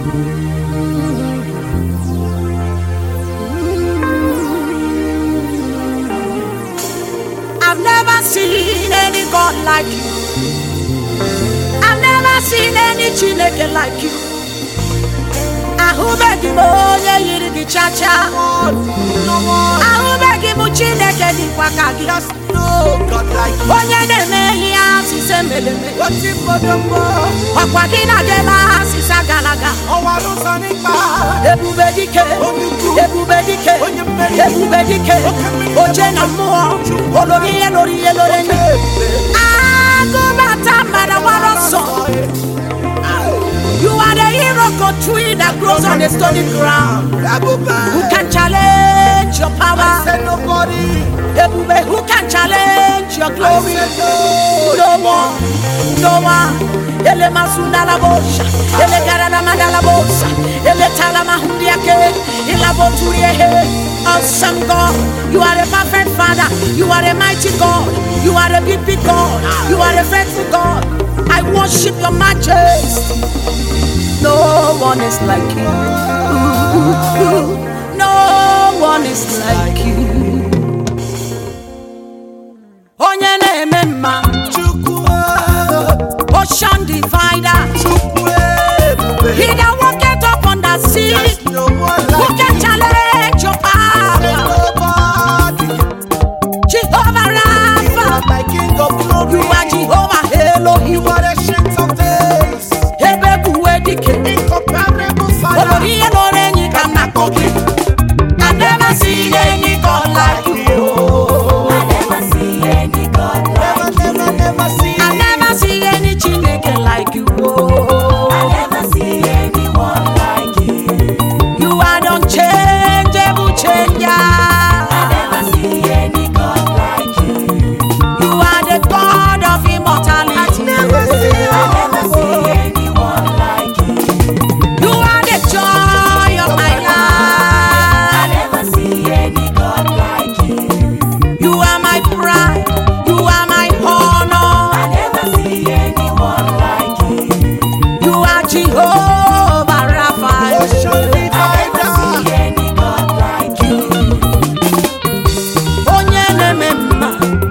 I've never seen any God like you. I've never seen any Chineke like you. Ahubegi mo ye yiri gi chacha. Ahubegi mo Chineke di kwakagi. God like you. Onye na-eme ya sise meleme. What's it for the more? Ọkwagi na gela sisa galaga. Ọwa lụsa n'ikpa. Ebube dike, ebube dike, ebube dike. Oje na mmụọ, oloriye loriye lorenye. Agụbata mmadụ gbara ọsọ. You are the hero tree that grows on the stony ground. Who can challenge your power? I said nobody. Ebube, who can challenge your glory? No one, no one. Ele masunda la bosha, ele garana mandala bosha, ele talama hundiake, ele boturiye. Awesome God, you are a perfect Father, you are a mighty God, you are a big God, you are a faithful God. I worship your majesty. No one is like you. No one is like you. Onye na-eme mma, ocean divider, he that walketh upon the sea, who can challenge your power? Jehovah Rapha, you are Jehovah Elohim, You are the strength of days. Incomparable Father. I've never seen any God like you. I never see any God like you. Never see. I've never seen any Chineke like you. I never see anyone like you. You are the unchangeable changer. I never see any God like you. You are the God of immortality. I never see anyone like you. You are the joy of my life. I never see any God like you. You are my pride. You are my honor. I never see anyone like you. You are Jehovah Rapha. Ocean I never see divider. any God like you. Onye na-eme mma,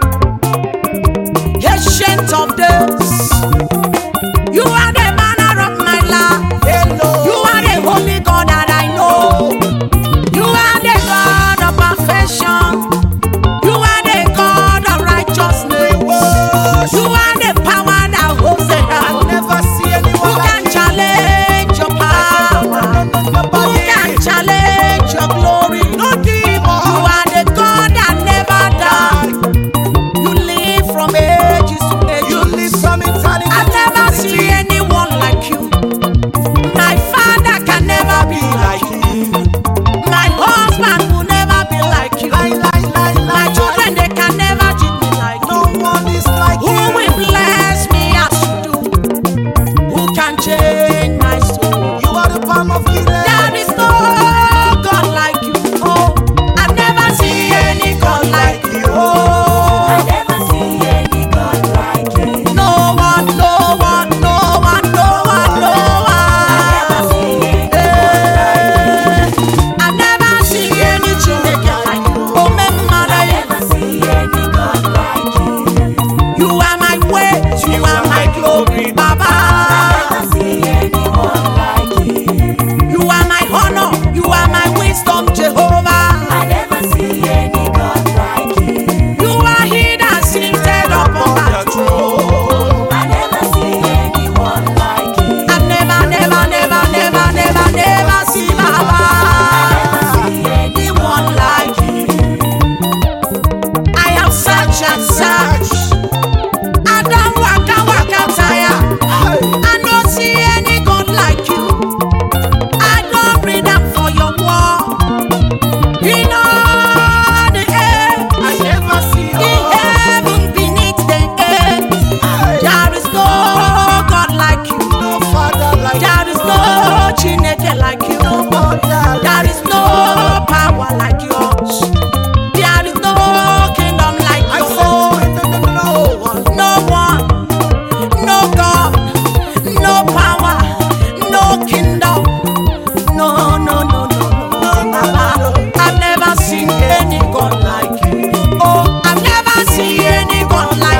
ancient of days. You are the banner of my life. Hello. You are the holy God that I know. You are the God of perfection. You are the God of righteousness. You are the power that holds the earth. Never see Who anyone can like challenge your power? Who can challenge your glory? no You demon. are the God that never dies. You live from ages to You ages. live from eternity. I never see anyone like you. My father can never be like you. My husband will never be like you. My children, they can never treat me like you. No one is like Who you. will bless me as you do? Who can change my story? You are the palm of Gilead. There is no God like you. Oh, I've never seen any God like you. I Oh, never see any God like you. no one, no one, no one, no one, no one. I've never seen any Chineke like you. Oh, I mother, never see any God like you. you are my way, you are my glory, Baba. I never see any God like